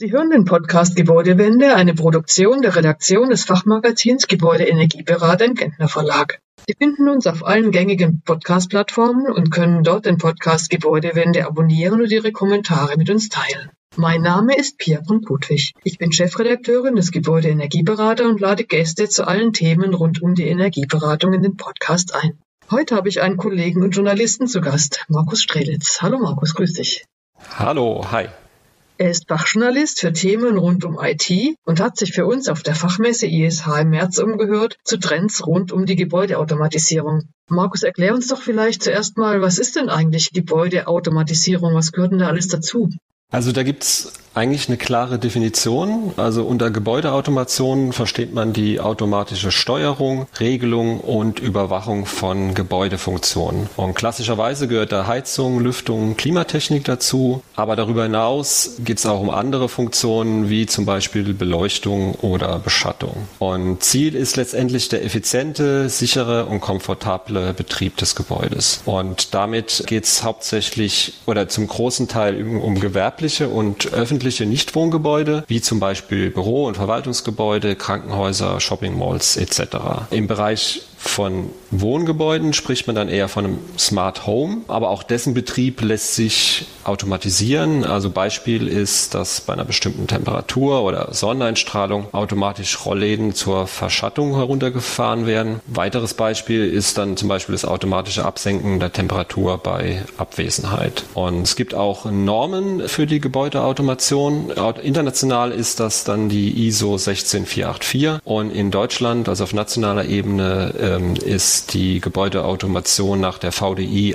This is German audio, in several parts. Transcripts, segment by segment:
Sie hören den Podcast Gebäudewende, eine Produktion der Redaktion des Fachmagazins Gebäude Energieberater im Gentner Verlag. Sie finden uns auf allen gängigen Podcast-Plattformen und können dort den Podcast Gebäudewende abonnieren und Ihre Kommentare mit uns teilen. Mein Name ist Pia von Budwig. Ich bin Chefredakteurin des Gebäude Energieberater und lade Gäste zu allen Themen rund um die Energieberatung in den Podcast ein. Heute habe ich einen Kollegen und Journalisten zu Gast, Markus Strelitz. Hallo Markus, grüß dich. Hallo, hi. Er ist Fachjournalist für Themen rund um IT und hat sich für uns auf der Fachmesse ISH im März umgehört zu Trends rund um die Gebäudeautomatisierung. Markus, erklär uns doch vielleicht zuerst mal, was ist denn eigentlich Gebäudeautomatisierung? Was gehört denn da alles dazu? Also da gibt's eigentlich eine klare Definition. Also unter Gebäudeautomation versteht man die automatische Steuerung, Regelung und Überwachung von Gebäudefunktionen. Und klassischerweise gehört da Heizung, Lüftung, Klimatechnik dazu. Aber darüber hinaus geht's auch um andere Funktionen wie zum Beispiel Beleuchtung oder Beschattung. Und Ziel ist letztendlich der effiziente, sichere und komfortable Betrieb des Gebäudes. Und damit geht's hauptsächlich oder zum großen Teil um gewerbliche und öffentliche Nichtwohngebäude, wie zum Beispiel Büro- und Verwaltungsgebäude, Krankenhäuser, Shoppingmalls etc. Im Bereich von Wohngebäuden spricht man dann eher von einem Smart Home, aber auch dessen Betrieb lässt sich automatisieren. Also Beispiel ist, dass bei einer bestimmten Temperatur oder Sonneneinstrahlung automatisch Rollläden zur Verschattung heruntergefahren werden. Weiteres Beispiel ist dann zum Beispiel das automatische Absenken der Temperatur bei Abwesenheit. Und es gibt auch Normen für die Gebäudeautomation. International ist das dann die ISO 16484 und in Deutschland, also auf nationaler Ebene, ist die Gebäudeautomation nach der VDI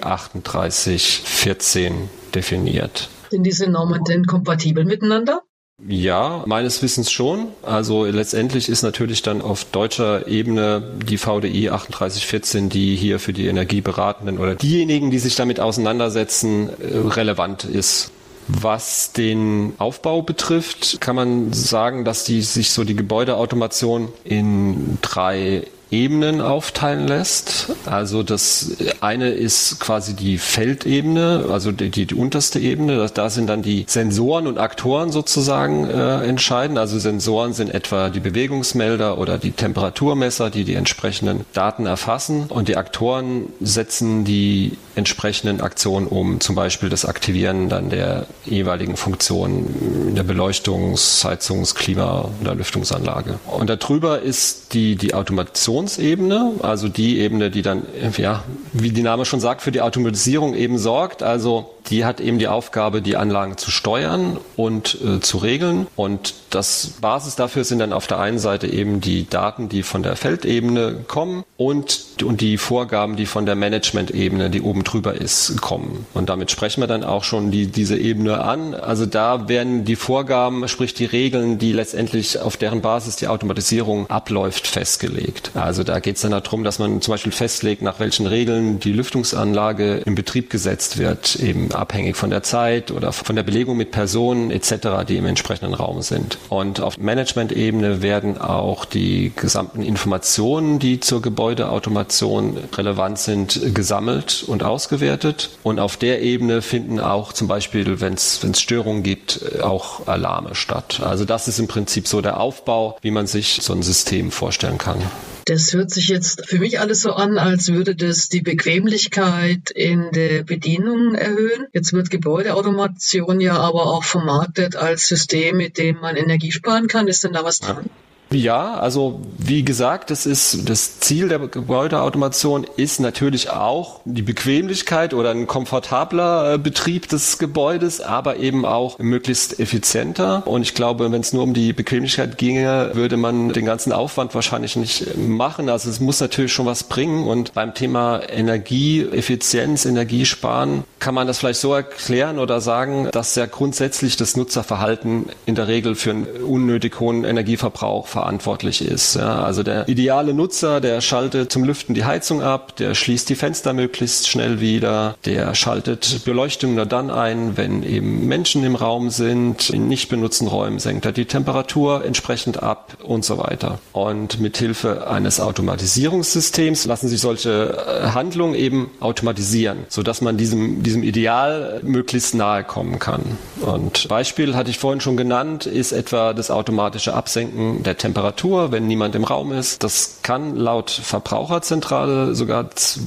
3814 definiert. Sind diese Normen denn kompatibel miteinander? Ja, meines Wissens schon. Also letztendlich ist natürlich dann auf deutscher Ebene die VDI 3814, die hier für die Energieberatenden oder diejenigen, die sich damit auseinandersetzen, relevant ist. Was den Aufbau betrifft, kann man sagen, dass sich so die Gebäudeautomation in 3 Ebenen aufteilen lässt. Also das eine ist quasi die Feldebene, also die unterste Ebene. Da sind dann die Sensoren und Aktoren sozusagen entscheidend. Also Sensoren sind etwa die Bewegungsmelder oder die Temperaturmesser, die entsprechenden Daten erfassen. Und die Aktoren setzen die entsprechenden Aktionen um, zum Beispiel das Aktivieren dann der jeweiligen Funktionen in der Beleuchtungs-, Heizungs-, Klima- oder Lüftungsanlage. Und darüber ist die Automationsebene, also die Ebene, die dann, ja, wie die Name schon sagt, für die Automatisierung eben sorgt. Also die hat eben die Aufgabe, die Anlagen zu steuern und zu regeln. Und das Basis dafür sind dann auf der einen Seite eben die Daten, die von der Feldebene kommen und die Vorgaben, die von der Management-Ebene, die oben drüber ist, kommen. Und damit sprechen wir dann auch schon diese Ebene an. Also da werden die Vorgaben, sprich die Regeln, die letztendlich auf deren Basis die Automatisierung abläuft, festgelegt. Also da geht es dann darum, dass man zum Beispiel festlegt, nach welchen Regeln die Lüftungsanlage in Betrieb gesetzt wird, eben abhängig von der Zeit oder von der Belegung mit Personen etc., die im entsprechenden Raum sind. Und auf Management-Ebene werden auch die gesamten Informationen, die zur Gebäudeautomation relevant sind, gesammelt und ausgewertet. Und auf der Ebene finden auch zum Beispiel, wenn es Störungen gibt, auch Alarme statt. Also das ist im Prinzip so der Aufbau, wie man sich so ein System vorstellen kann. Das hört sich jetzt für mich alles so an, als würde das die Bequemlichkeit in der Bedienung erhöhen. Jetzt wird Gebäudeautomation ja aber auch vermarktet als System, mit dem man Energie sparen kann. Ist denn da was dran? Ja, also wie gesagt, das Ziel der Gebäudeautomation ist natürlich auch die Bequemlichkeit oder ein komfortabler Betrieb des Gebäudes, aber eben auch möglichst effizienter. Und ich glaube, wenn es nur um die Bequemlichkeit ginge, würde man den ganzen Aufwand wahrscheinlich nicht machen. Also es muss natürlich schon was bringen. Und beim Thema Energieeffizienz, Energiesparen, kann man das vielleicht so erklären oder sagen, dass ja grundsätzlich das Nutzerverhalten in der Regel für einen unnötig hohen Energieverbrauch verantwortlich ist. Ja, also der ideale Nutzer, der schaltet zum Lüften die Heizung ab, der schließt die Fenster möglichst schnell wieder, der schaltet Beleuchtung nur dann ein, wenn eben Menschen im Raum sind. In nicht benutzten Räumen senkt er die Temperatur entsprechend ab und so weiter. Und mit Hilfe eines Automatisierungssystems lassen sich solche Handlungen eben automatisieren, sodass man diesem Ideal möglichst nahe kommen kann. Und Beispiel hatte ich vorhin schon genannt, ist etwa das automatische Absenken der Temperatur, wenn niemand im Raum ist. Das kann laut Verbraucherzentrale sogar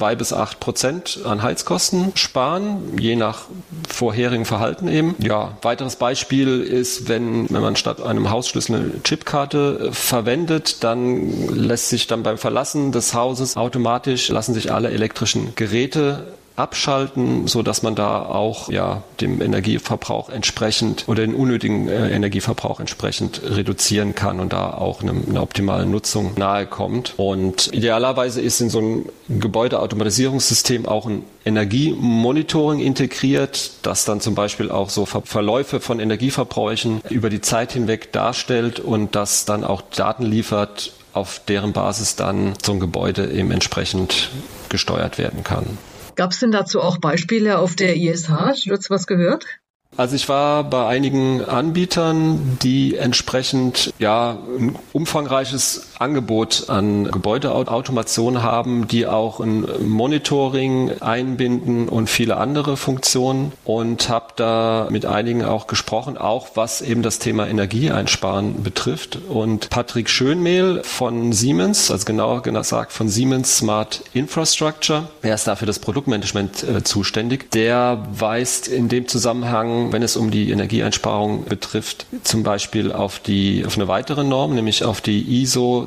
2-8% an Heizkosten sparen, je nach vorherigen Verhalten eben. Ja, weiteres Beispiel ist, wenn man statt einem Hausschlüssel eine Chipkarte verwendet, dann lässt sich dann beim Verlassen des Hauses lassen sich alle elektrischen Geräte abschalten, so dass man da auch dem Energieverbrauch entsprechend oder den unnötigen Energieverbrauch entsprechend reduzieren kann und da auch einer optimalen Nutzung nahe kommt. Und idealerweise ist in so einem Gebäudeautomatisierungssystem auch ein Energiemonitoring integriert, das dann zum Beispiel auch so Verläufe von Energieverbräuchen über die Zeit hinweg darstellt und das dann auch Daten liefert, auf deren Basis dann so ein Gebäude eben entsprechend gesteuert werden kann. Gab es denn dazu auch Beispiele auf der ISH? Hast du dazu was gehört? Also ich war bei einigen Anbietern, die entsprechend ein umfangreiches Angebot an Gebäudeautomation haben, die auch ein Monitoring einbinden und viele andere Funktionen, und habe da mit einigen auch gesprochen, auch was eben das Thema Energieeinsparen betrifft. Und Patrick Schönmehl von Siemens, also genauer gesagt von Siemens Smart Infrastructure, er ist dafür das Produktmanagement zuständig, der weist in dem Zusammenhang, wenn es um die Energieeinsparung betrifft, zum Beispiel auf eine weitere Norm, nämlich auf die ISO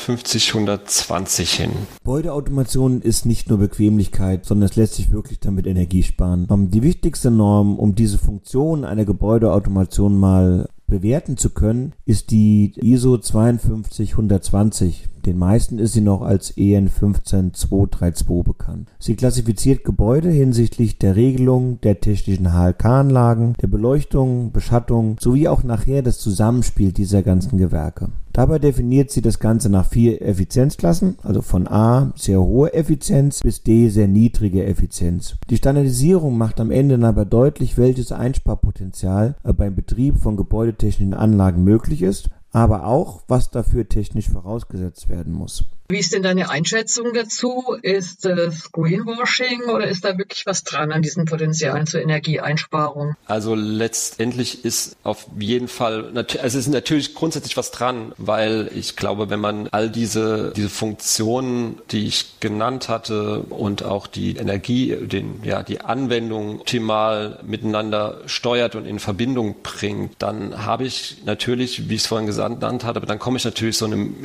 52120 hin. Gebäudeautomation ist nicht nur Bequemlichkeit, sondern es lässt sich wirklich damit Energie sparen. Die wichtigste Norm, um diese Funktion einer Gebäudeautomation mal bewerten zu können, ist die ISO 52120. Den meisten ist sie noch als EN 15232 bekannt. Sie klassifiziert Gebäude hinsichtlich der Regelung der technischen HLK-Anlagen, der Beleuchtung, Beschattung sowie auch nachher das Zusammenspiel dieser ganzen Gewerke. Dabei definiert sie das Ganze nach 4 Effizienzklassen, also von A, sehr hohe Effizienz, bis D, sehr niedrige Effizienz. Die Standardisierung macht am Ende aber deutlich, welches Einsparpotenzial beim Betrieb von gebäudetechnischen Anlagen möglich ist, aber auch, was dafür technisch vorausgesetzt werden muss. Wie ist denn deine Einschätzung dazu? Ist das Greenwashing oder ist da wirklich was dran an diesen Potenzialen zur Energieeinsparung? Also letztendlich ist auf jeden Fall, es ist natürlich grundsätzlich was dran, weil ich glaube, wenn man all diese Funktionen, die ich genannt hatte und auch die Energie, die Anwendung optimal miteinander steuert und in Verbindung bringt, dann habe ich natürlich, wie ich es vorhin genannt hatte, dann komme ich natürlich so einer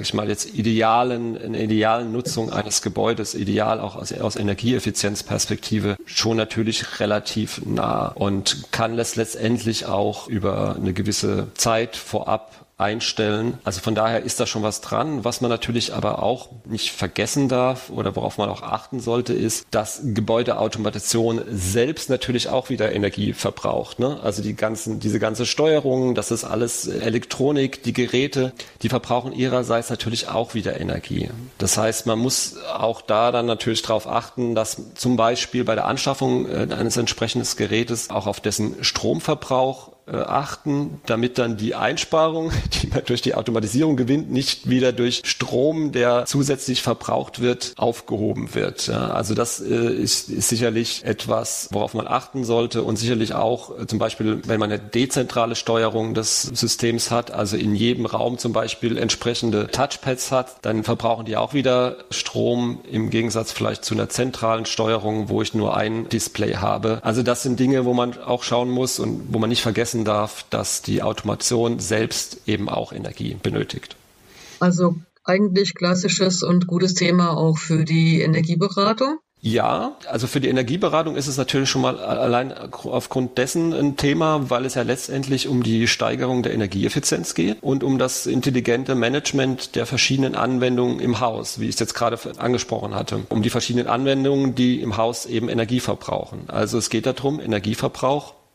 idealen Nutzung eines Gebäudes, ideal auch aus Energieeffizienzperspektive, schon natürlich relativ nah und kann es letztendlich auch über eine gewisse Zeit vorab einstellen. Also von daher ist da schon was dran. Was man natürlich aber auch nicht vergessen darf oder worauf man auch achten sollte, ist, dass Gebäudeautomation selbst natürlich auch wieder Energie verbraucht. Ne? Also diese ganze Steuerung, das ist alles Elektronik, die Geräte, die verbrauchen ihrerseits natürlich auch wieder Energie. Das heißt, man muss auch da dann natürlich darauf achten, dass zum Beispiel bei der Anschaffung eines entsprechenden Gerätes auch auf dessen Stromverbrauch achten, damit dann die Einsparung, die man durch die Automatisierung gewinnt, nicht wieder durch Strom, der zusätzlich verbraucht wird, aufgehoben wird. Ja, also das ist sicherlich etwas, worauf man achten sollte, und sicherlich auch zum Beispiel, wenn man eine dezentrale Steuerung des Systems hat, also in jedem Raum zum Beispiel entsprechende Touchpads hat, dann verbrauchen die auch wieder Strom, im Gegensatz vielleicht zu einer zentralen Steuerung, wo ich nur ein Display habe. Also das sind Dinge, wo man auch schauen muss und wo man nicht vergessen darf, dass die Automation selbst eben auch Energie benötigt. Also eigentlich klassisches und gutes Thema auch für die Energieberatung? Ja, also für die Energieberatung ist es natürlich schon mal allein aufgrund dessen ein Thema, weil es ja letztendlich um die Steigerung der Energieeffizienz geht und um das intelligente Management der verschiedenen Anwendungen im Haus, wie ich es jetzt gerade angesprochen hatte, um die verschiedenen Anwendungen, die im Haus eben Energie verbrauchen. Also es geht darum, Energieverbrauch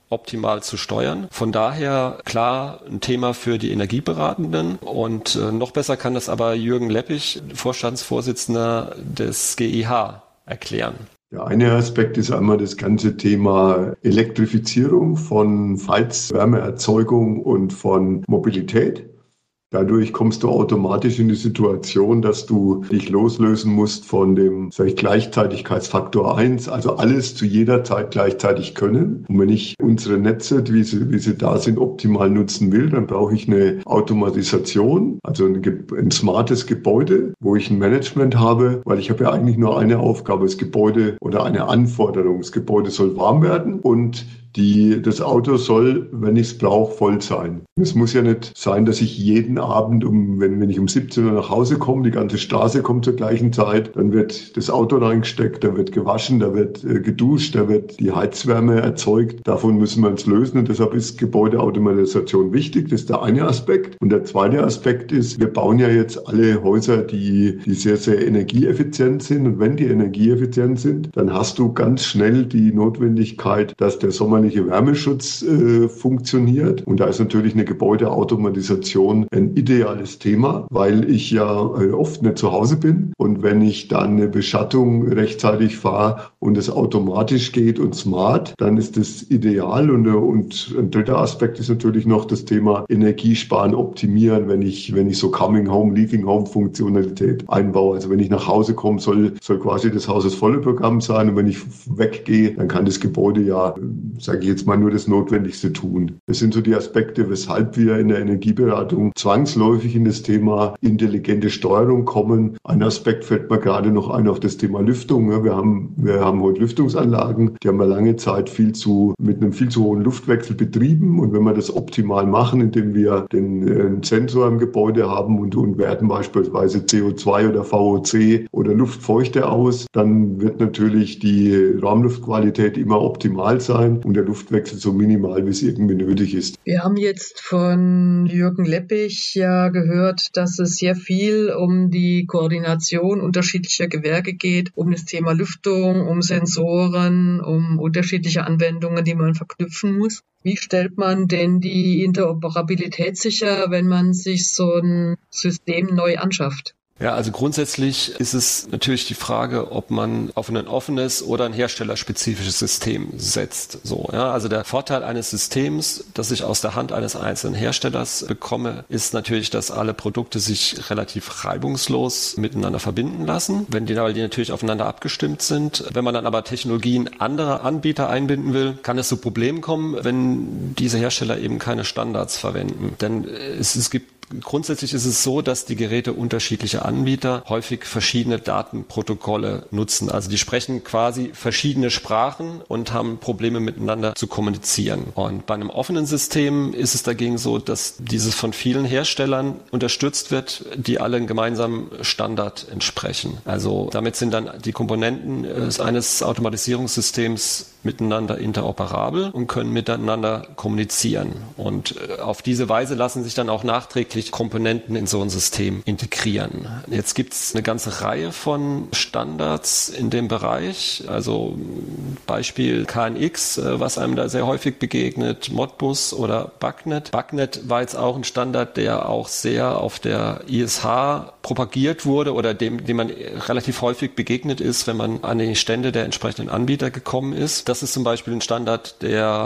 optimal zu steuern. Von daher klar ein Thema für die Energieberatenden und noch besser kann das aber Jürgen Leppich, Vorstandsvorsitzender des GIH, erklären. Der eine Aspekt ist einmal das ganze Thema Elektrifizierung von Heizwärmeerzeugung und von Mobilität. Dadurch kommst du automatisch in die Situation, dass du dich loslösen musst von dem, Gleichzeitigkeitsfaktor 1, also alles zu jeder Zeit gleichzeitig können. Und wenn ich unsere Netze, wie sie da sind, optimal nutzen will, dann brauche ich eine Automatisation, also ein smartes Gebäude, wo ich ein Management habe, weil ich habe ja eigentlich nur eine Aufgabe, das Gebäude oder eine Anforderung. Das Gebäude soll warm werden und das Auto soll, wenn ich es brauche, voll sein. Es muss ja nicht sein, dass ich jeden Abend, wenn ich um 17 Uhr nach Hause komme, die ganze Straße kommt zur gleichen Zeit, dann wird das Auto reingesteckt, da wird gewaschen, da wird geduscht, da wird die Heizwärme erzeugt. Davon müssen wir uns lösen und deshalb ist Gebäudeautomatisation wichtig. Das ist der eine Aspekt. Und der zweite Aspekt ist, wir bauen ja jetzt alle Häuser, die sehr, sehr energieeffizient sind. Und wenn die energieeffizient sind, dann hast du ganz schnell die Notwendigkeit, dass der sommerliche Wärmeschutz funktioniert. Und da ist natürlich eine Gebäudeautomatisation ein ideales Thema, weil ich ja oft nicht zu Hause bin. Und wenn ich dann eine Beschattung rechtzeitig fahre und es automatisch geht und smart, dann ist das ideal. Und ein dritter Aspekt ist natürlich noch das Thema Energiesparen, optimieren, wenn ich so Coming Home, Leaving Home Funktionalität einbaue. Also wenn ich nach Hause komme, soll quasi das Haus das volle Programm sein. Und wenn ich weggehe, dann kann das Gebäude ja, sage ich jetzt mal, nur das Notwendigste tun. Das sind so die Aspekte, weshalb wir in der Energieberatung zwangsläufig in das Thema intelligente Steuerung kommen. Ein Aspekt fällt mir gerade noch ein auf das Thema Lüftung. Wir haben heute Lüftungsanlagen, die haben wir lange Zeit mit einem viel zu hohen Luftwechsel betrieben. Und wenn wir das optimal machen, indem wir den Sensor im Gebäude haben und werten beispielsweise CO2 oder VOC oder Luftfeuchte aus, dann wird natürlich die Raumluftqualität immer optimal sein und der Luftwechsel so minimal, wie es irgendwie nötig ist. Wir haben jetzt von Jürgen Leppich ja gehört, dass es sehr viel um die Koordination unterschiedlicher Gewerke geht, um das Thema Lüftung, um Sensoren, um unterschiedliche Anwendungen, die man verknüpfen muss. Wie stellt man denn die Interoperabilität sicher, wenn man sich so ein System neu anschafft? Ja, also grundsätzlich ist es natürlich die Frage, ob man auf ein offenes oder ein herstellerspezifisches System setzt. So, ja, also der Vorteil eines Systems, das ich aus der Hand eines einzelnen Herstellers bekomme, ist natürlich, dass alle Produkte sich relativ reibungslos miteinander verbinden lassen, weil die natürlich aufeinander abgestimmt sind. Wenn man dann aber Technologien anderer Anbieter einbinden will, kann es zu Problemen kommen, wenn diese Hersteller eben keine Standards verwenden. Denn grundsätzlich ist es so, dass die Geräte unterschiedlicher Anbieter häufig verschiedene Datenprotokolle nutzen. Also die sprechen quasi verschiedene Sprachen und haben Probleme miteinander zu kommunizieren. Und bei einem offenen System ist es dagegen so, dass dieses von vielen Herstellern unterstützt wird, die alle einen gemeinsamen Standard entsprechen. Also damit sind dann die Komponenten eines Automatisierungssystems miteinander interoperabel und können miteinander kommunizieren. Und auf diese Weise lassen sich dann auch nachträglich Komponenten in so ein System integrieren. Jetzt gibt es eine ganze Reihe von Standards in dem Bereich. Also Beispiel KNX, was einem da sehr häufig begegnet, Modbus oder BACnet. BACnet war jetzt auch ein Standard, der auch sehr auf der ISH propagiert wurde oder dem man relativ häufig begegnet ist, wenn man an die Stände der entsprechenden Anbieter gekommen ist. Das ist zum Beispiel ein Standard,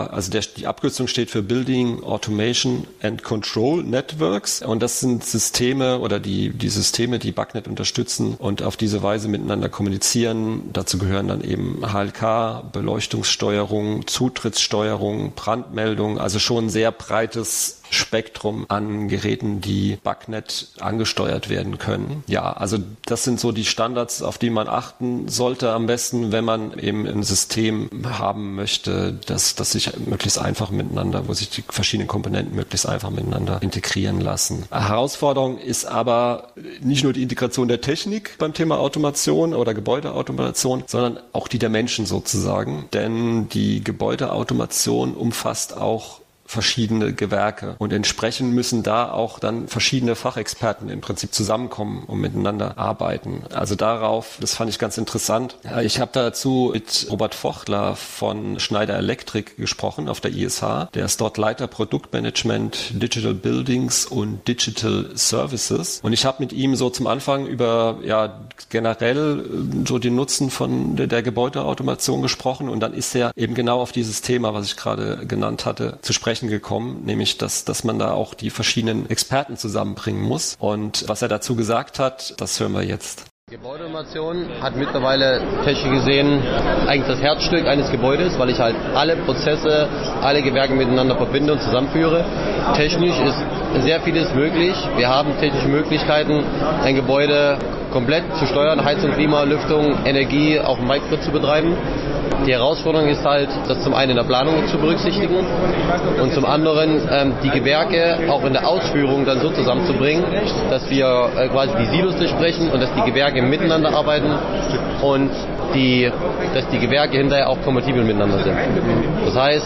die Abkürzung steht für Building Automation and Control Networks. Und das sind Systeme oder die Systeme, die BACnet unterstützen und auf diese Weise miteinander kommunizieren. Dazu gehören dann eben HLK, Beleuchtungssteuerung, Zutrittssteuerung, Brandmeldung, also schon ein sehr breites Spektrum an Geräten, die BACnet angesteuert werden können. Ja, also das sind so die Standards, auf die man achten sollte am besten, wenn man eben ein System haben möchte, das sich möglichst einfach miteinander, wo sich die verschiedenen Komponenten möglichst einfach miteinander integrieren lassen. Herausforderung ist aber nicht nur die Integration der Technik beim Thema Automation oder Gebäudeautomation, sondern auch die der Menschen sozusagen, denn die Gebäudeautomation umfasst auch verschiedene Gewerke. Und entsprechend müssen da auch dann verschiedene Fachexperten im Prinzip zusammenkommen und miteinander arbeiten. Also darauf, das fand ich ganz interessant. Ich habe dazu mit Robert Fochtler von Schneider Electric gesprochen auf der ISH. Der ist dort Leiter Produktmanagement, Digital Buildings und Digital Services. Und ich habe mit ihm so zum Anfang über generell so den Nutzen von der Gebäudeautomation gesprochen. Und dann ist er eben genau auf dieses Thema, was ich gerade genannt hatte, zu sprechen gekommen, nämlich dass man da auch die verschiedenen Experten zusammenbringen muss. Und was er dazu gesagt hat, das hören wir jetzt. Gebäudeautomation hat mittlerweile technisch gesehen eigentlich das Herzstück eines Gebäudes, weil ich halt alle Prozesse, alle Gewerke miteinander verbinde und zusammenführe. Technisch ist sehr vieles möglich. Wir haben technische Möglichkeiten, ein Gebäude komplett zu steuern, Heizung, Klima, Lüftung, Energie auf dem Microgrid zu betreiben. Die Herausforderung ist halt, das zum einen in der Planung zu berücksichtigen und zum anderen die Gewerke auch in der Ausführung dann so zusammenzubringen, dass wir quasi die Silos durchbrechen und dass die Gewerke miteinander arbeiten und dass die Gewerke hinterher auch kompatibel miteinander sind. Das heißt,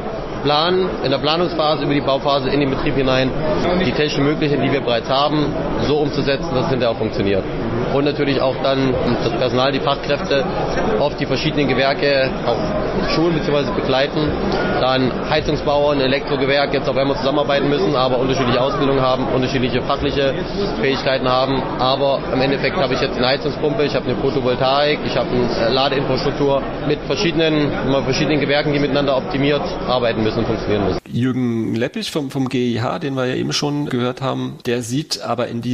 in der Planungsphase über die Bauphase in den Betrieb hinein, die technischen Möglichkeiten, die wir bereits haben, so umzusetzen, dass es hinterher auch funktioniert. Und natürlich auch dann das Personal, die Fachkräfte auf die verschiedenen Gewerke auch schulen bzw. begleiten. Dann Heizungsbauern, Elektrogewerke jetzt auf einmal zusammenarbeiten müssen, aber unterschiedliche Ausbildungen haben, unterschiedliche fachliche Fähigkeiten haben. Aber im Endeffekt habe ich jetzt eine Heizungspumpe, ich habe eine Photovoltaik, ich habe eine Ladeinfrastruktur mit verschiedenen Gewerken, die miteinander optimiert arbeiten müssen und funktionieren müssen. Jürgen Leppich vom GIH, den wir ja eben schon gehört haben, der sieht aber in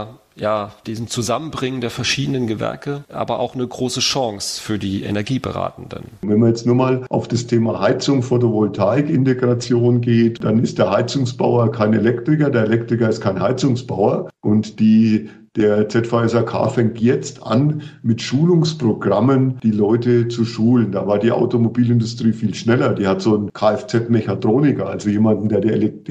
diesem Zusammenbringen der verschiedenen Gewerke, aber auch eine große Chance für die Energieberatenden. Wenn man jetzt nur mal auf das Thema Heizung, Photovoltaik-Integration geht, dann ist der Heizungsbauer kein Elektriker, der Elektriker ist kein Heizungsbauer und der ZVSAK fängt jetzt an, mit Schulungsprogrammen die Leute zu schulen. Da war die Automobilindustrie viel schneller. Die hat so einen Kfz-Mechatroniker, also jemanden, der die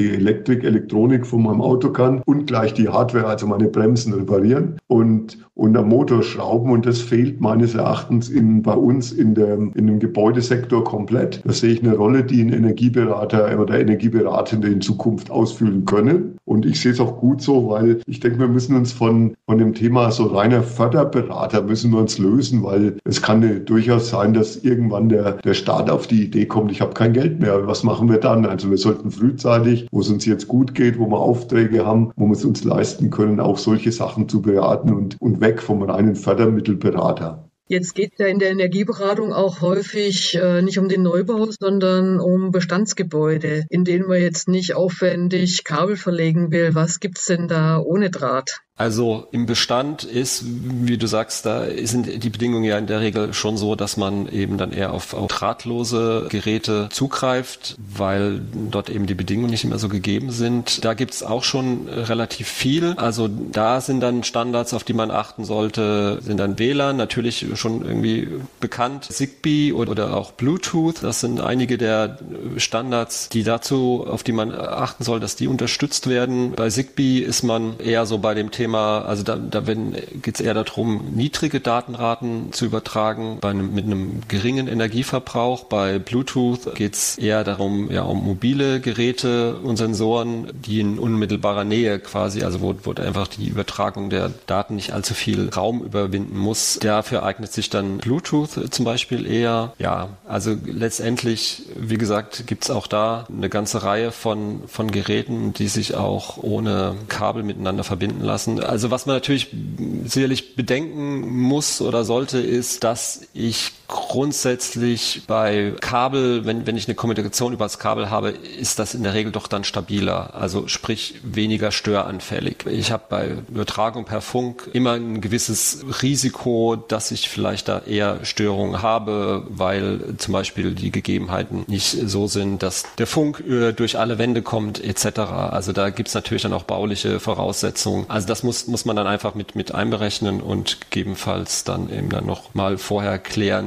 Elektronik von meinem Auto kann und gleich die Hardware, also meine Bremsen reparieren und am Motor schrauben. Und das fehlt meines Erachtens bei uns in dem Gebäudesektor komplett. Da sehe ich eine Rolle, die ein Energieberater oder Energieberatende in Zukunft ausfüllen können. Und ich sehe es auch gut so, weil ich denke, wir müssen uns von dem Thema so reiner Förderberater müssen wir uns lösen, weil es kann durchaus sein, dass irgendwann der Staat auf die Idee kommt, ich habe kein Geld mehr. Was machen wir dann? Also wir sollten frühzeitig, wo es uns jetzt gut geht, wo wir Aufträge haben, wo wir es uns leisten können, auch solche Sachen zu beraten und weg vom reinen Fördermittelberater. Jetzt geht es ja in der Energieberatung auch häufig nicht um den Neubau, sondern um Bestandsgebäude, in denen man jetzt nicht aufwendig Kabel verlegen will. Was gibt's denn da ohne Draht? Also im Bestand ist, wie du sagst, da sind die Bedingungen ja in der Regel schon so, dass man eben dann eher auf drahtlose Geräte zugreift, weil dort eben die Bedingungen nicht immer so gegeben sind. Da gibt's auch schon relativ viel. Also da sind dann Standards, auf die man achten sollte, sind dann WLAN, natürlich schon irgendwie bekannt, Zigbee oder auch Bluetooth. Das sind einige der Standards, auf die man achten soll, dass die unterstützt werden. Bei Zigbee ist man eher so bei dem Thema, also da geht es eher darum, niedrige Datenraten zu übertragen, mit einem geringen Energieverbrauch. Bei Bluetooth geht es eher darum, um mobile Geräte und Sensoren, die in unmittelbarer Nähe quasi, also wo einfach die Übertragung der Daten nicht allzu viel Raum überwinden muss. Dafür eignet sich dann Bluetooth zum Beispiel eher. Ja, also letztendlich, wie gesagt, gibt es auch da eine ganze Reihe von Geräten, die sich auch ohne Kabel miteinander verbinden lassen. Also was man natürlich sicherlich bedenken muss oder sollte, ist, dass ich grundsätzlich bei Kabel, wenn ich eine Kommunikation über das Kabel habe, ist das in der Regel doch dann stabiler, also sprich weniger störanfällig. Ich habe bei Übertragung per Funk immer ein gewisses Risiko, dass ich vielleicht da eher Störungen habe, weil zum Beispiel die Gegebenheiten nicht so sind, dass der Funk durch alle Wände kommt etc. Also da gibt's natürlich dann auch bauliche Voraussetzungen. Also das muss man dann einfach mit einberechnen und gegebenenfalls dann eben dann noch mal vorher klären,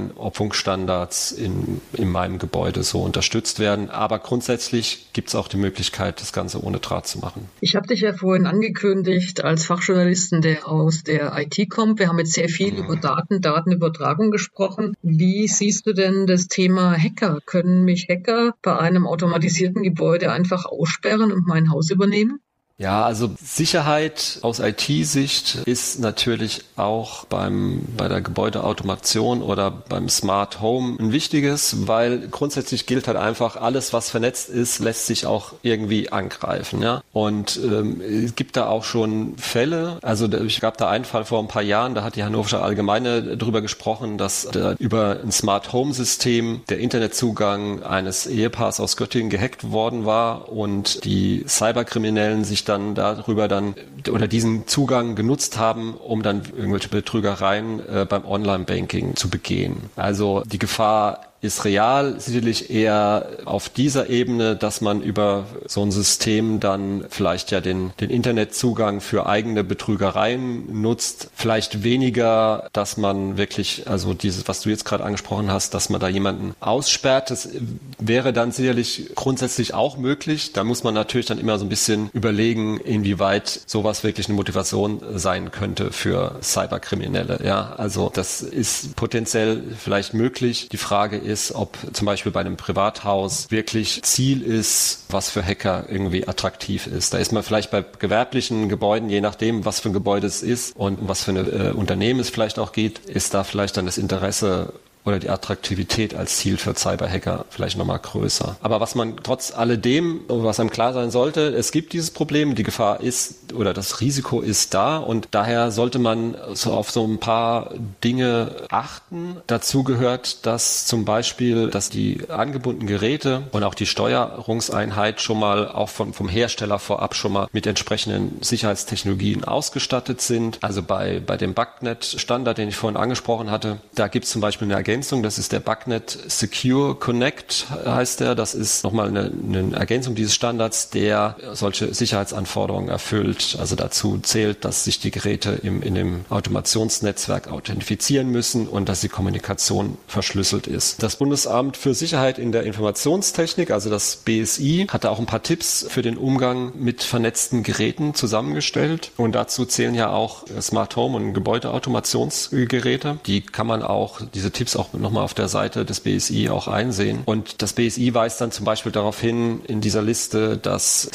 schauen, ob Funkstandards in meinem Gebäude so unterstützt werden. Aber grundsätzlich gibt es auch die Möglichkeit, das Ganze ohne Draht zu machen. Ich habe dich ja vorhin angekündigt als Fachjournalisten, der aus der IT kommt. Wir haben jetzt sehr viel über Datenübertragung gesprochen. Wie siehst du denn das Thema Hacker? Können mich Hacker bei einem automatisierten Gebäude einfach aussperren und mein Haus übernehmen? Ja, also Sicherheit aus IT-Sicht ist natürlich auch bei der Gebäudeautomation oder beim Smart Home ein wichtiges, weil grundsätzlich gilt halt einfach, alles was vernetzt ist, lässt sich auch irgendwie angreifen. Ja? Und es gibt da auch schon Fälle, also ich gab da einen Fall vor ein paar Jahren, da hat die Hannoversche Allgemeine darüber gesprochen, dass über ein Smart Home System der Internetzugang eines Ehepaars aus Göttingen gehackt worden war und die Cyberkriminellen sich dann darüber oder diesen Zugang genutzt haben, um dann irgendwelche Betrügereien beim Online-Banking zu begehen. Also die Gefahr ist real, sicherlich eher auf dieser Ebene, dass man über so ein System dann vielleicht ja den Internetzugang für eigene Betrügereien nutzt. Vielleicht weniger, dass man wirklich, also dieses, was du jetzt gerade angesprochen hast, dass man da jemanden aussperrt. Das wäre dann sicherlich grundsätzlich auch möglich. Da muss man natürlich dann immer so ein bisschen überlegen, inwieweit sowas wirklich eine Motivation sein könnte für Cyberkriminelle. Ja, also das ist potenziell vielleicht möglich. Die Frage ist, ob zum Beispiel bei einem Privathaus wirklich Ziel ist, was für Hacker irgendwie attraktiv ist. Da ist man vielleicht bei gewerblichen Gebäuden, je nachdem, was für ein Gebäude es ist und was für ein Unternehmen es vielleicht auch geht, ist da vielleicht dann das Interesse oder die Attraktivität als Ziel für Cyberhacker vielleicht nochmal größer. Aber was man trotz alledem, was einem klar sein sollte, es gibt dieses Problem, die Gefahr ist oder das Risiko ist da und daher sollte man so auf so ein paar Dinge achten. Dazu gehört, dass zum Beispiel, dass die angebundenen Geräte und auch die Steuerungseinheit schon mal auch vom Hersteller vorab schon mal mit entsprechenden Sicherheitstechnologien ausgestattet sind. Also bei dem BACnet-Standard, den ich vorhin angesprochen hatte, da gibt es zum Beispiel eine Ergänzung, das ist der BACnet Secure Connect, heißt der. Das ist nochmal eine Ergänzung dieses Standards, der solche Sicherheitsanforderungen erfüllt. Also dazu zählt, dass sich die Geräte in dem Automationsnetzwerk authentifizieren müssen und dass die Kommunikation verschlüsselt ist. Das Bundesamt für Sicherheit in der Informationstechnik, also das BSI, hatte auch ein paar Tipps für den Umgang mit vernetzten Geräten zusammengestellt. Und dazu zählen ja auch Smart Home und Gebäudeautomationsgeräte. Die kann man auch, diese Tipps auch nochmal auf der Seite des BSI auch einsehen. Und das BSI weist dann zum Beispiel darauf hin in dieser Liste, dass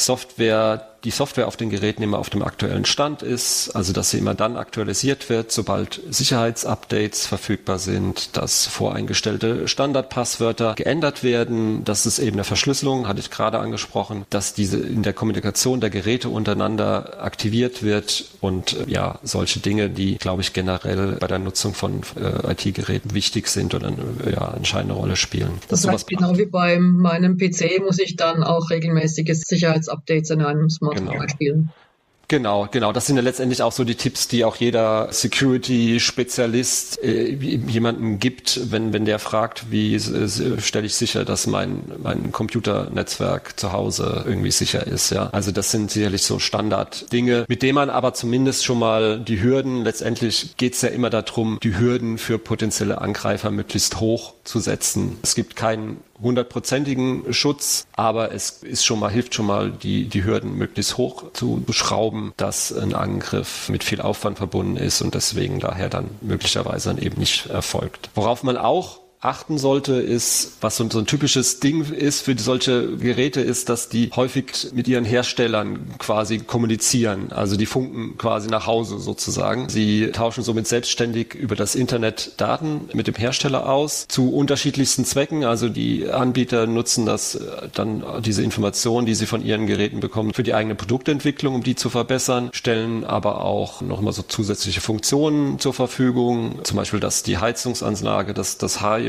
die Software auf den Geräten immer auf dem aktuellen Stand ist, also dass sie immer dann aktualisiert wird, sobald Sicherheitsupdates verfügbar sind, dass voreingestellte Standardpasswörter geändert werden, dass es eben eine Verschlüsselung, hatte ich gerade angesprochen, dass diese in der Kommunikation der Geräte untereinander aktiviert wird und ja, solche Dinge, die, glaube ich, generell bei der Nutzung von IT-Geräten wichtig sind oder eine entscheidende Rolle spielen. Das heißt, genau wie bei meinem PC muss ich dann auch regelmäßige Sicherheitsupdates in einem Smartphone einspielen. Genau. Das sind ja letztendlich auch so die Tipps, die auch jeder Security-Spezialist jemandem gibt, wenn der fragt, wie stelle ich sicher, dass mein Computernetzwerk zu Hause irgendwie sicher ist. Ja, also das sind sicherlich so Standarddinge, mit denen man aber zumindest schon mal die Hürden, letztendlich geht es ja immer darum, die Hürden für potenzielle Angreifer möglichst hoch zu setzen. Es gibt keinen 100%igen Schutz, aber es ist hilft schon mal, die Hürden möglichst hoch zu schrauben, dass ein Angriff mit viel Aufwand verbunden ist und deswegen daher dann möglicherweise dann eben nicht erfolgt. Worauf man auch achten sollte, ist, was so ein typisches Ding ist für solche Geräte, ist, dass die häufig mit ihren Herstellern quasi kommunizieren. Also die funken quasi nach Hause sozusagen. Sie tauschen somit selbstständig über das Internet Daten mit dem Hersteller aus zu unterschiedlichsten Zwecken. Also die Anbieter nutzen das dann, diese Informationen, die sie von ihren Geräten bekommen, für die eigene Produktentwicklung, um die zu verbessern, stellen aber auch nochmal so zusätzliche Funktionen zur Verfügung. Zum Beispiel, dass die Heizungsanlage, das High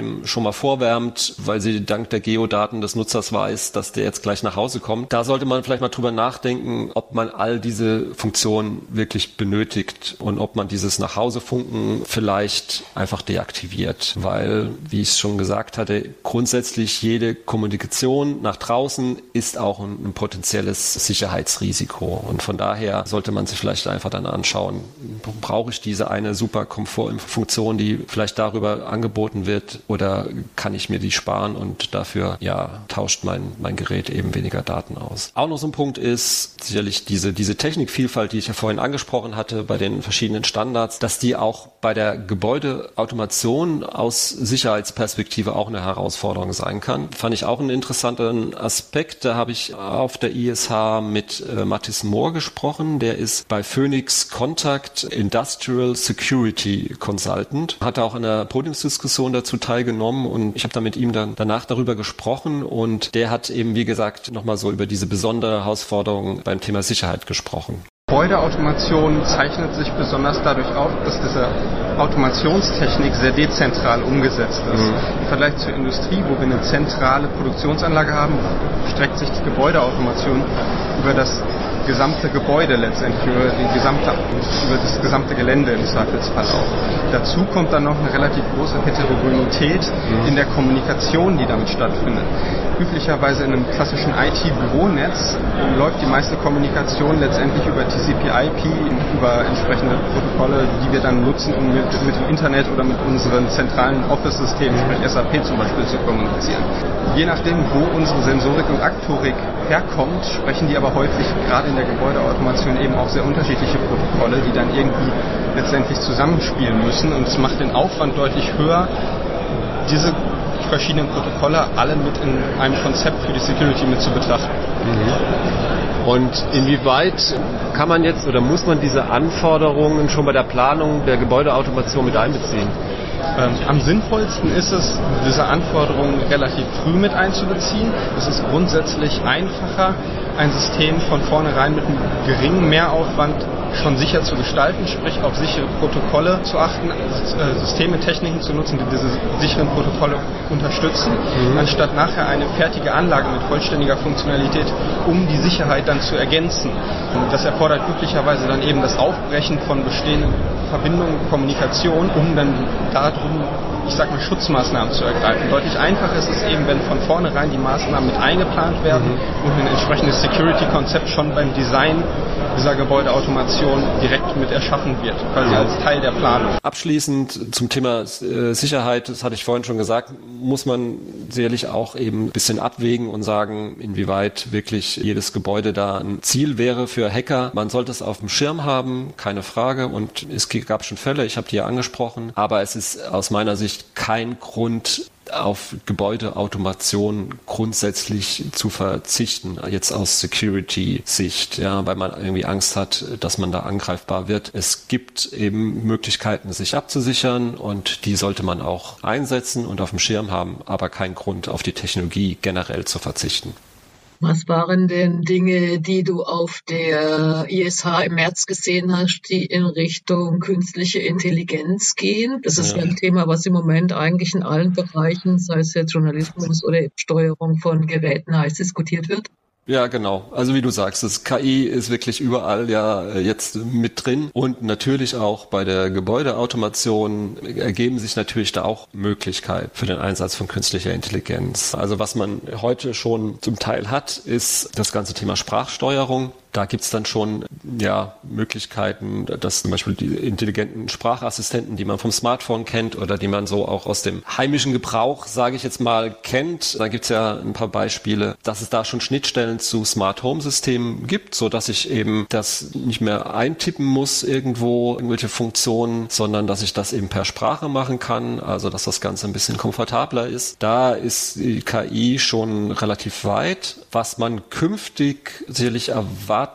dem schon mal vorwärmt, weil sie dank der Geodaten des Nutzers weiß, dass der jetzt gleich nach Hause kommt. Da sollte man vielleicht mal drüber nachdenken, ob man all diese Funktionen wirklich benötigt und ob man dieses Nachhausefunken vielleicht einfach deaktiviert, weil, wie ich es schon gesagt hatte, grundsätzlich jede Kommunikation nach draußen ist auch ein potenzielles Sicherheitsrisiko und von daher sollte man sich vielleicht einfach dann anschauen, brauche ich diese eine super Komfortfunktion, die vielleicht darüber angeboten wird, oder kann ich mir die sparen und dafür tauscht mein Gerät eben weniger Daten aus. Auch noch so ein Punkt ist sicherlich diese Technikvielfalt, die ich ja vorhin angesprochen hatte bei den verschiedenen Standards, dass die auch bei der Gebäudeautomation aus Sicherheitsperspektive auch eine Herausforderung sein kann. Fand ich auch einen interessanten Aspekt. Da habe ich auf der ISH mit Mathis Mohr gesprochen. Der ist bei Phoenix Contact Industrial Security Consultant. Hat auch an der Podiumsdiskussion dazu teilgenommen und ich habe da mit ihm dann danach darüber gesprochen und der hat eben, wie gesagt, nochmal so über diese besondere Herausforderung beim Thema Sicherheit gesprochen. Gebäudeautomation zeichnet sich besonders dadurch auf, dass diese Automationstechnik sehr dezentral umgesetzt ist. Im Vergleich zur Industrie, wo wir eine zentrale Produktionsanlage haben, streckt sich die Gebäudeautomation über das gesamte Gebäude letztendlich, über das gesamte Gelände im Zweifelsfall auch. Dazu kommt dann noch eine relativ große Heterogenität in der Kommunikation, die damit stattfindet. Üblicherweise in einem klassischen IT-Büronetz läuft die meiste Kommunikation letztendlich über TCP/IP, über entsprechende Protokolle, die wir dann nutzen, um mit dem Internet oder mit unseren zentralen Office-Systemen, sprich SAP zum Beispiel, zu kommunizieren. Je nachdem, wo unsere Sensorik und Aktorik herkommt, sprechen die aber häufig gerade in der Gebäudeautomation eben auch sehr unterschiedliche Protokolle, die dann irgendwie letztendlich zusammenspielen müssen, und es macht den Aufwand deutlich höher, diese verschiedenen Protokolle alle mit in einem Konzept für die Security mit zu betrachten. Und inwieweit kann man jetzt oder muss man diese Anforderungen schon bei der Planung der Gebäudeautomation mit einbeziehen? Am sinnvollsten ist es, diese Anforderungen relativ früh mit einzubeziehen. Es ist grundsätzlich einfacher, ein System von vornherein mit einem geringen Mehraufwand schon sicher zu gestalten, sprich auf sichere Protokolle zu achten, Systeme, Techniken zu nutzen, die diese sicheren Protokolle unterstützen, anstatt nachher eine fertige Anlage mit vollständiger Funktionalität, um die Sicherheit dann zu ergänzen. Das erfordert üblicherweise dann eben das Aufbrechen von bestehenden Verbindungen, Kommunikation, um dann darum, Schutzmaßnahmen zu ergreifen. Deutlich einfacher ist es eben, wenn von vornherein die Maßnahmen mit eingeplant werden und ein entsprechendes Security-Konzept schon beim Design dieser Gebäudeautomation direkt mit erschaffen wird, quasi als Teil der Planung. Abschließend zum Thema Sicherheit, das hatte ich vorhin schon gesagt, muss man sicherlich auch eben ein bisschen abwägen und sagen, inwieweit wirklich jedes Gebäude da ein Ziel wäre für Hacker. Man sollte es auf dem Schirm haben, keine Frage, und es gab schon Fälle, ich habe die ja angesprochen, aber es ist aus meiner Sicht kein Grund, auf Gebäudeautomation grundsätzlich zu verzichten, jetzt aus Security-Sicht, weil man irgendwie Angst hat, dass man da angreifbar wird. Es gibt eben Möglichkeiten, sich abzusichern, und die sollte man auch einsetzen und auf dem Schirm haben, aber kein Grund, auf die Technologie generell zu verzichten. Was waren denn Dinge, die du auf der ISH im März gesehen hast, die in Richtung künstliche Intelligenz gehen? Das ist ja ein Thema, was im Moment eigentlich in allen Bereichen, sei es jetzt Journalismus oder Steuerung von Geräten, heiß diskutiert wird. Ja, genau. Also wie du sagst, das KI ist wirklich überall jetzt mit drin, und natürlich auch bei der Gebäudeautomation ergeben sich natürlich da auch Möglichkeiten für den Einsatz von künstlicher Intelligenz. Also was man heute schon zum Teil hat, ist das ganze Thema Sprachsteuerung. Da gibt's dann schon Möglichkeiten, dass zum Beispiel die intelligenten Sprachassistenten, die man vom Smartphone kennt oder die man so auch aus dem heimischen Gebrauch, sage ich jetzt mal, kennt. Da gibt's ja ein paar Beispiele, dass es da schon Schnittstellen zu Smart Home Systemen gibt, so dass ich eben das nicht mehr eintippen muss irgendwo, irgendwelche Funktionen, sondern dass ich das eben per Sprache machen kann, also dass das Ganze ein bisschen komfortabler ist. Da ist die KI schon relativ weit. Was man künftig sicherlich erwarten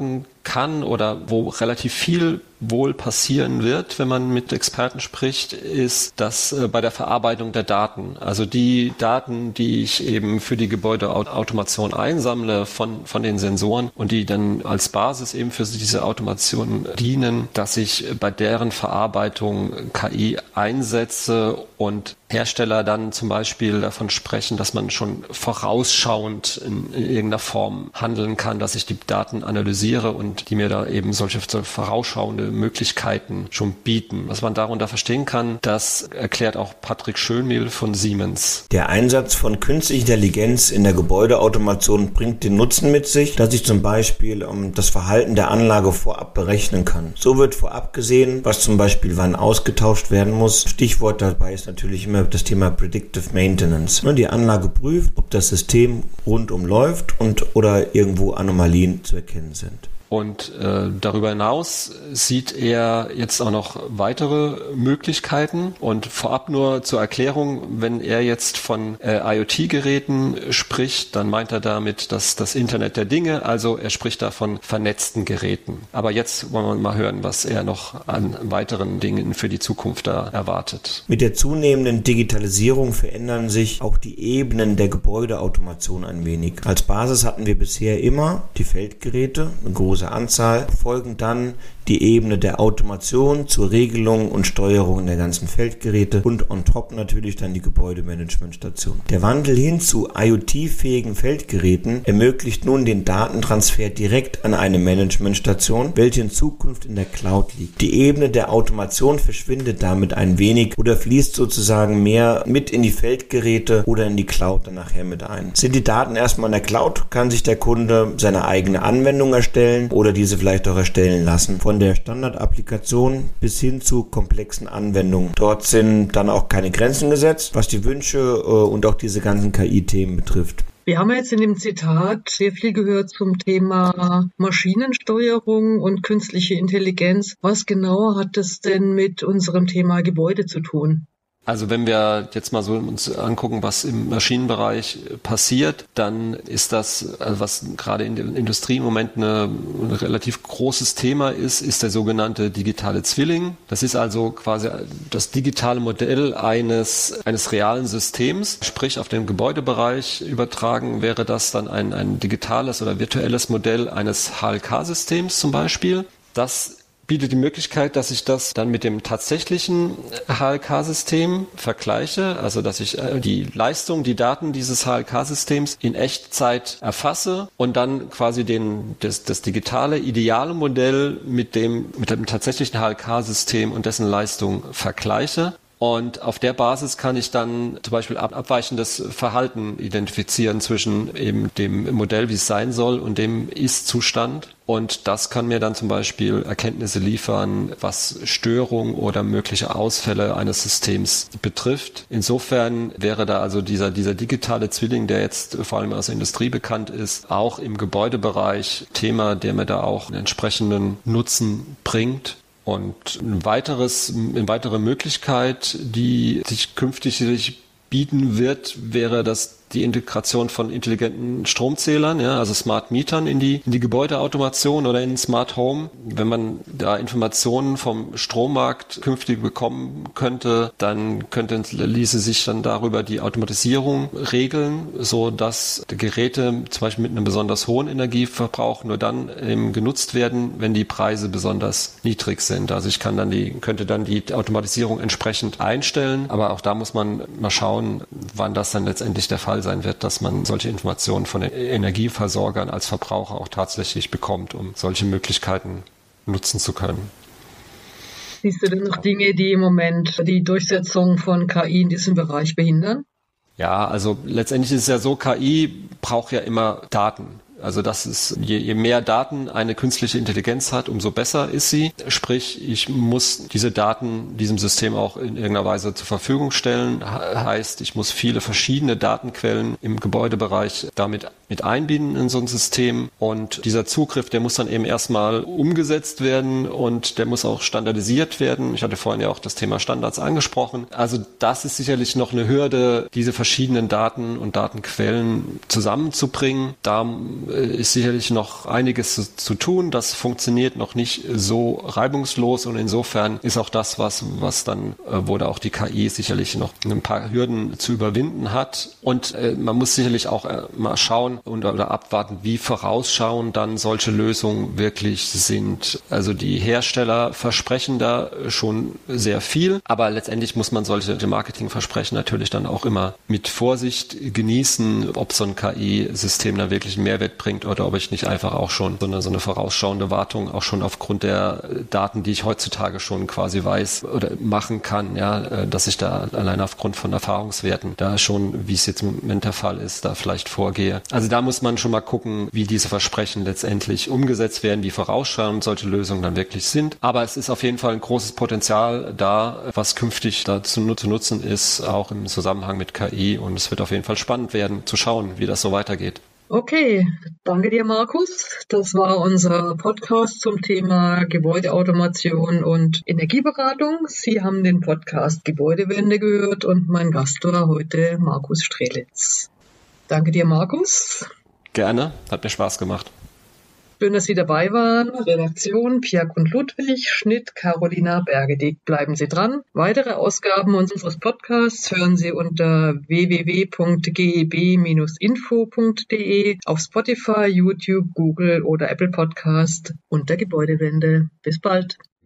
kann oder wo relativ viel wohl passieren wird, wenn man mit Experten spricht, ist das bei der Verarbeitung der Daten. Also die Daten, die ich eben für die Gebäudeautomation einsammle von den Sensoren und die dann als Basis eben für diese Automation dienen, dass ich bei deren Verarbeitung KI einsetze und Hersteller dann zum Beispiel davon sprechen, dass man schon vorausschauend in irgendeiner Form handeln kann, dass ich die Daten analysiere und die mir da eben solche vorausschauende Möglichkeiten schon bieten. Was man darunter verstehen kann, das erklärt auch Patrick Schönmehl von Siemens. Der Einsatz von künstlicher Intelligenz in der Gebäudeautomation bringt den Nutzen mit sich, dass ich zum Beispiel das Verhalten der Anlage vorab berechnen kann. So wird vorab gesehen, was zum Beispiel wann ausgetauscht werden muss. Stichwort dabei ist natürlich immer das Thema Predictive Maintenance. Die Anlage prüft, ob das System rundum läuft oder irgendwo Anomalien zu erkennen sind. Und darüber hinaus sieht er jetzt auch noch weitere Möglichkeiten. Und vorab nur zur Erklärung, wenn er jetzt von IoT-Geräten spricht, dann meint er damit das Internet der Dinge. Also er spricht da von vernetzten Geräten. Aber jetzt wollen wir mal hören, was er noch an weiteren Dingen für die Zukunft da erwartet. Mit der zunehmenden Digitalisierung verändern sich auch die Ebenen der Gebäudeautomation ein wenig. Als Basis hatten wir bisher immer die Feldgeräte, eine große Anzahl, folgen dann die Ebene der Automation zur Regelung und Steuerung der ganzen Feldgeräte und on top natürlich dann die Gebäudemanagementstation. Der Wandel hin zu IoT-fähigen Feldgeräten ermöglicht nun den Datentransfer direkt an eine Managementstation, welche in Zukunft in der Cloud liegt. Die Ebene der Automation verschwindet damit ein wenig oder fließt sozusagen mehr mit in die Feldgeräte oder in die Cloud dann nachher mit ein. Sind die Daten erstmal in der Cloud, kann sich der Kunde seine eigene Anwendung erstellen oder diese vielleicht auch erstellen lassen. Von der Standardapplikation bis hin zu komplexen Anwendungen. Dort sind dann auch keine Grenzen gesetzt, was die Wünsche und auch diese ganzen KI-Themen betrifft. Wir haben jetzt in dem Zitat sehr viel gehört zum Thema Maschinensteuerung und künstliche Intelligenz. Was genau hat das denn mit unserem Thema Gebäude zu tun? Also wenn wir jetzt mal so uns angucken, was im Maschinenbereich passiert, dann ist das, was gerade in der Industrie im Moment ein relativ großes Thema ist der sogenannte digitale Zwilling. Das ist also quasi das digitale Modell eines realen Systems. Sprich, auf den Gebäudebereich übertragen wäre das dann ein digitales oder virtuelles Modell eines HLK-Systems zum Beispiel. Das bietet die Möglichkeit, dass ich das dann mit dem tatsächlichen HLK-System vergleiche, also dass ich die Leistung, die Daten dieses HLK-Systems in Echtzeit erfasse und dann quasi das digitale, ideale Modell mit dem tatsächlichen HLK-System und dessen Leistung vergleiche. Und auf der Basis kann ich dann zum Beispiel abweichendes Verhalten identifizieren zwischen eben dem Modell, wie es sein soll, und dem Ist-Zustand. Und das kann mir dann zum Beispiel Erkenntnisse liefern, was Störung oder mögliche Ausfälle eines Systems betrifft. Insofern wäre da also dieser digitale Zwilling, der jetzt vor allem aus der Industrie bekannt ist, auch im Gebäudebereich Thema, der mir da auch einen entsprechenden Nutzen bringt. Und eine weitere Möglichkeit, die sich künftig bieten wird, wäre die Integration von intelligenten Stromzählern, also Smart Mietern in die Gebäudeautomation oder in Smart Home. Wenn man da Informationen vom Strommarkt künftig bekommen könnte, dann ließe sich dann darüber die Automatisierung regeln, so dass die Geräte zum Beispiel mit einem besonders hohen Energieverbrauch nur dann genutzt werden, wenn die Preise besonders niedrig sind. Also ich könnte dann die Automatisierung entsprechend einstellen, aber auch da muss man mal schauen, wann das dann letztendlich der Fall sein wird, dass man solche Informationen von den Energieversorgern als Verbraucher auch tatsächlich bekommt, um solche Möglichkeiten nutzen zu können. Siehst du denn noch Dinge, die im Moment die Durchsetzung von KI in diesem Bereich behindern? Ja, also letztendlich ist es ja so, KI braucht ja immer Daten. Also das ist, je mehr Daten eine künstliche Intelligenz hat, umso besser ist sie. Sprich, ich muss diese Daten diesem System auch in irgendeiner Weise zur Verfügung stellen. Heißt, ich muss viele verschiedene Datenquellen im Gebäudebereich damit mit einbinden in so ein System. Und dieser Zugriff, der muss dann eben erstmal umgesetzt werden und der muss auch standardisiert werden. Ich hatte vorhin ja auch das Thema Standards angesprochen. Also das ist sicherlich noch eine Hürde, diese verschiedenen Daten und Datenquellen zusammenzubringen. Da ist sicherlich noch einiges zu tun. Das funktioniert noch nicht so reibungslos und insofern ist auch das, was dann, wo da auch die KI sicherlich noch ein paar Hürden zu überwinden hat. Und man muss sicherlich auch mal schauen oder abwarten, wie vorausschauend dann solche Lösungen wirklich sind. Also die Hersteller versprechen da schon sehr viel, aber letztendlich muss man solche Marketingversprechen natürlich dann auch immer mit Vorsicht genießen, ob so ein KI-System da wirklich einen Mehrwert bringt oder ob ich nicht einfach auch schon so eine vorausschauende Wartung auch schon aufgrund der Daten, die ich heutzutage schon quasi weiß oder machen kann, ja, dass ich da allein aufgrund von Erfahrungswerten da schon, wie es jetzt im Moment der Fall ist, da vielleicht vorgehe. Also da muss man schon mal gucken, wie diese Versprechen letztendlich umgesetzt werden, wie vorausschauend solche Lösungen dann wirklich sind. Aber es ist auf jeden Fall ein großes Potenzial da, was künftig da zu nutzen ist, auch im Zusammenhang mit KI. Und es wird auf jeden Fall spannend werden, zu schauen, wie das so weitergeht. Okay, danke dir, Markus. Das war unser Podcast zum Thema Gebäudeautomation und Energieberatung. Sie haben den Podcast Gebäudewende gehört und mein Gast war heute Markus Strelitz. Danke dir, Markus. Gerne, hat mir Spaß gemacht. Schön, dass Sie dabei waren. Redaktion Pjak und Ludwig, Schnitt Carolina Bergedick. Bleiben Sie dran. Weitere Ausgaben unseres Podcasts hören Sie unter www.geb-info.de, auf Spotify, YouTube, Google oder Apple Podcast unter Gebäudewende. Bis bald.